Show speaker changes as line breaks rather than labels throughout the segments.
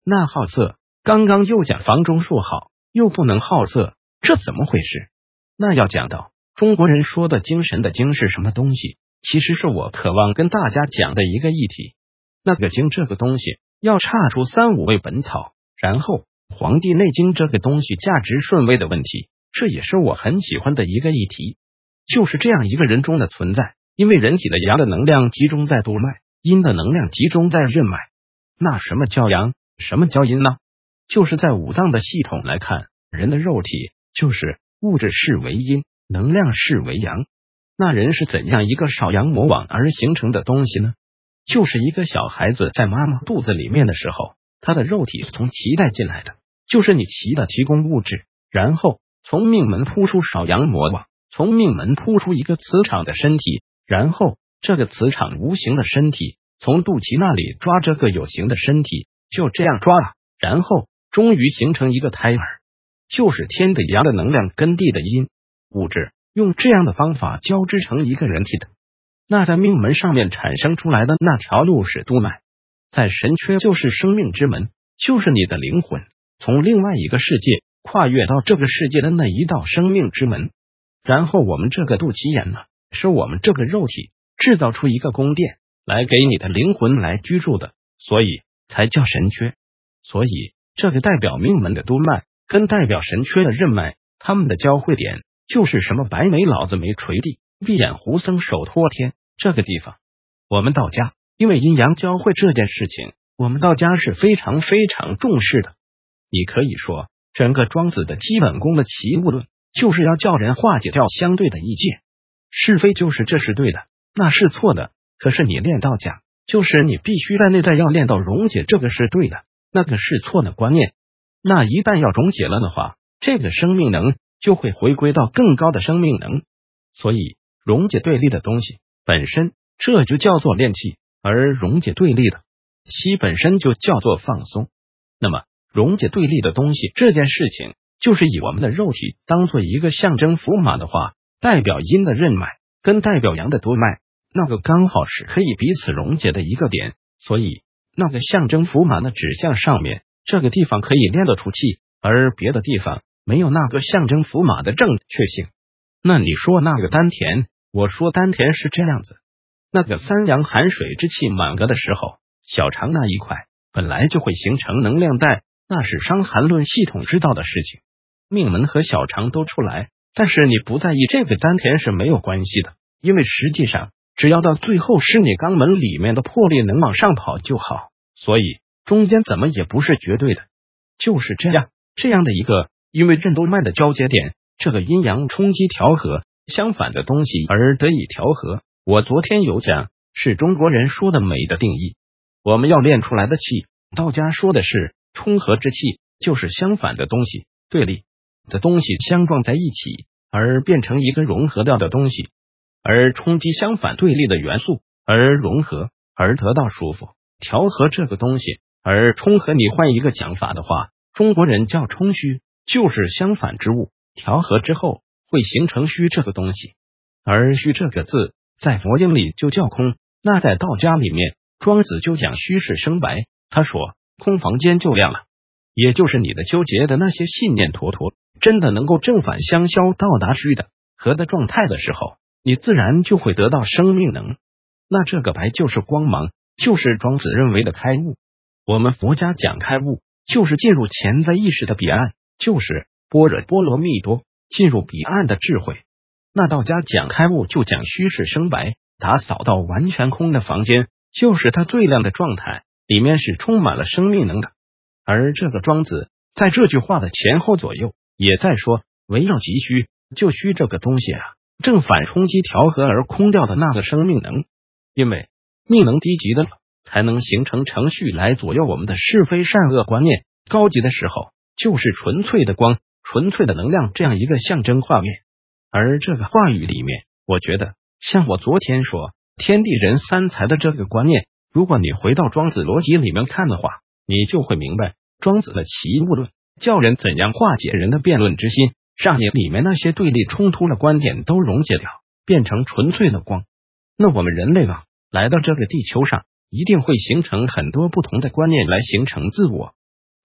那好色，刚刚又讲房中术好，又不能好色，这怎么回事？那要讲到中国人说的精神的精是什么东西，其实是我渴望跟大家讲的一个议题。那个经这个东西要岔出3、5位本草，然后黄帝内经这个东西价值顺位的问题，这也是我很喜欢的一个议题。就是这样一个人中的存在，因为人体的阳的能量集中在督脉，阴的能量集中在任脉。那什么叫阳，什么叫阴呢？就是在五脏的系统来看，人的肉体就是物质视为阴，能量视为阳。那人是怎样一个少阳魔网而形成的东西呢？就是一个小孩子在妈妈肚子里面的时候，他的肉体从脐带进来的，就是你脐的提供物质，然后从命门扑出少阳魔网，从命门扑出一个磁场的身体，然后这个磁场无形的身体从肚脐那里抓这个有形的身体，就这样抓了，然后终于形成一个胎儿，就是天的阳的能量跟地的阴物质，用这样的方法交织成一个人体的。那在命门上面产生出来的那条路是督脉，在神阙就是生命之门，就是你的灵魂从另外一个世界跨越到这个世界的那一道生命之门。然后我们这个肚脐眼呢，是我们这个肉体制造出一个宫殿来给你的灵魂来居住的，所以才叫神阙。所以这个代表命门的督脉跟代表神阙的任脉，它们的交汇点就是什么白眉老子没垂地，闭眼胡僧手托天这个地方。我们道家因为阴阳交汇这件事情，我们道家是非常非常重视的。你可以说整个庄子的基本功的齐物论就是要叫人化解掉相对的意见，是非就是这是对的，那是错的。可是你练道家，就是你必须在内在要练到溶解这个是对的，那个是错的观念。那一旦要溶解了的话，这个生命能就会回归到更高的生命能。所以溶解对立的东西本身，这就叫做练气，而溶解对立的气本身就叫做放松。那么溶解对立的东西这件事情，就是以我们的肉体当做一个象征符码的话，代表阴的任脉跟代表阳的督脉，那个刚好是可以彼此溶解的一个点。所以那个象征符码的指向上面，这个地方可以练得出气，而别的地方没有那个象征符码的正确性。那你说那个丹田，我说丹田是这样子，那个三阳寒水之气满格的时候，小肠那一块本来就会形成能量带，那是伤寒论系统知道的事情。命门和小肠都出来，但是你不在意这个丹田是没有关系的，因为实际上只要到最后是你肛门里面的魄力能往上跑就好，所以中间怎么也不是绝对的。就是这样的一个因为任督脉的交接点，这个阴阳冲击调和相反的东西而得以调和。我昨天有讲是中国人说的美的定义，我们要练出来的气，道家说的是冲合之气，就是相反的东西对立的东西相撞在一起而变成一个融合掉的东西，而冲击相反对立的元素而融合而得到舒服调和这个东西。而冲合你换一个讲法的话，中国人叫冲虚，就是相反之物调和之后会形成虚这个东西。而虚这个字在佛经里就叫空，那在道家里面庄子就讲虚是生白，他说空房间就亮了，也就是你的纠结的那些信念坨坨真的能够正反相消，到达虚的和的状态的时候，你自然就会得到生命能。那这个白就是光芒，就是庄子认为的开悟。我们佛家讲开悟，就是进入潜在意识的彼岸，就是般若波罗蜜多，进入彼岸的智慧。那道家讲开悟就讲虚是生白，打扫到完全空的房间，就是它最亮的状态，里面是充满了生命能的。而这个庄子在这句话的前后左右也在说，围绕即虚，就虚这个东西正反冲击调和而空掉的那个生命能。因为命能低级的才能形成程序来左右我们的是非善恶观念，高级的时候就是纯粹的光，纯粹的能量这样一个象征画面。而这个话语里面，我觉得像我昨天说天地人三才的这个观念，如果你回到庄子逻辑里面看的话，你就会明白庄子的齐物论叫人怎样化解人的辩论之心，让你里面那些对立冲突的观点都溶解掉，变成纯粹的光。那我们人类来到这个地球上，一定会形成很多不同的观念来形成自我，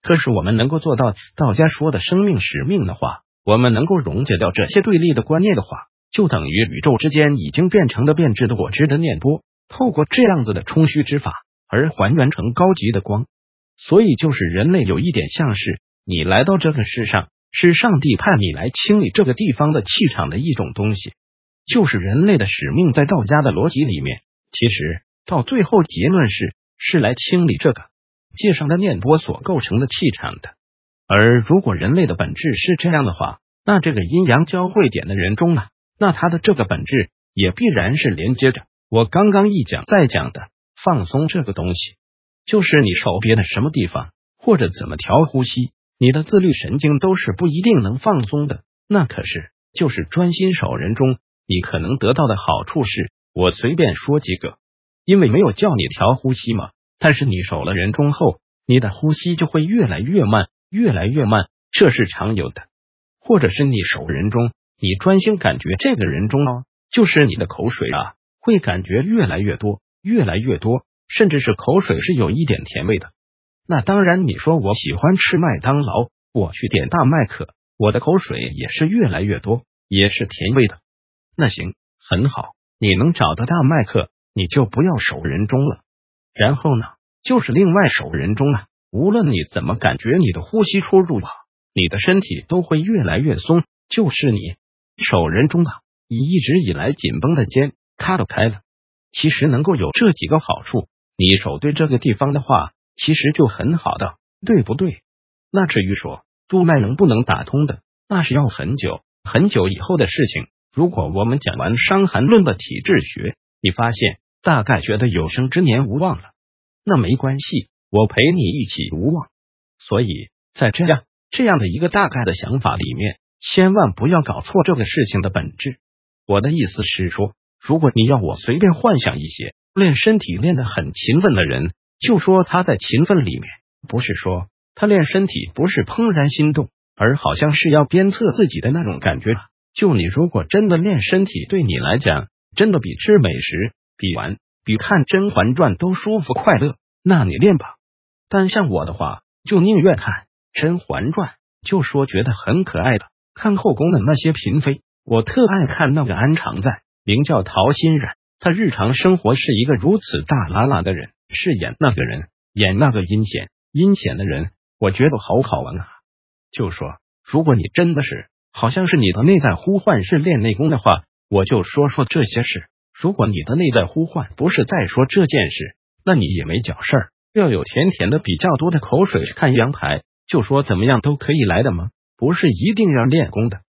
可是我们能够做到道家说的生命使命的话，我们能够溶解掉这些对立的观念的话，就等于宇宙之间已经变成的变质的果汁的念波，透过这样子的冲虚之法而还原成高级的光。所以就是人类有一点像是你来到这个世上，是上帝派你来清理这个地方的气场的一种东西。就是人类的使命在道家的逻辑里面，其实到最后结论是来清理这个界上的念波所构成的气场的。而如果人类的本质是这样的话，那这个阴阳交汇点的人中啊，那它的这个本质也必然是连接着我刚刚一讲再讲的放松这个东西。就是你手别的什么地方，或者怎么调呼吸，你的自律神经都是不一定能放松的。那可是就是专心守人中，你可能得到的好处是，我随便说几个，因为没有叫你调呼吸嘛，但是你守了人中后，你的呼吸就会越来越慢，越来越慢，这是常有的。或者是你守人中，你专心感觉这个人中就是你的口水啊，会感觉越来越多，越来越多，甚至是口水是有一点甜味的。那当然你说我喜欢吃麦当劳，我去点大麦克，我的口水也是越来越多，也是甜味的。那行，很好，你能找到大麦克，你就不要守人中了。然后呢，就是另外守人中啊，无论你怎么感觉你的呼吸出入你的身体都会越来越松，就是你守人中你一直以来紧绷的肩咔都开了。其实能够有这几个好处，你守对这个地方的话，其实就很好的，对不对？那至于说督脉能不能打通的，那是要很久很久以后的事情。如果我们讲完《伤寒论》的体质学，你发现大概觉得有生之年无望了，那没关系，我陪你一起无望。所以在这样的一个大概的想法里面，千万不要搞错这个事情的本质。我的意思是说，如果你要我随便幻想一些练身体练得很勤奋的人，就说他在勤奋里面，不是说他练身体不是怦然心动，而好像是要鞭策自己的那种感觉。就你如果真的练身体对你来讲真的比吃美食、比玩、比看《甄嬛传》都舒服快乐，那你练吧。但像我的话，就宁愿看《甄嬛传》，就说觉得很可爱的，看后宫的那些嫔妃，我特爱看那个安常在，名叫陶欣然，他日常生活是一个如此大喇喇的人，饰演那个人，演那个阴险的人，我觉得好好玩啊。就说如果你真的是好像是你的内在呼唤是练内功的话，我就说这些事。如果你的内在呼唤不是在说这件事，那你也没搅事儿。要有甜甜的比较多的口水看阳台，就说怎么样都可以来的吗？不是一定要练功的。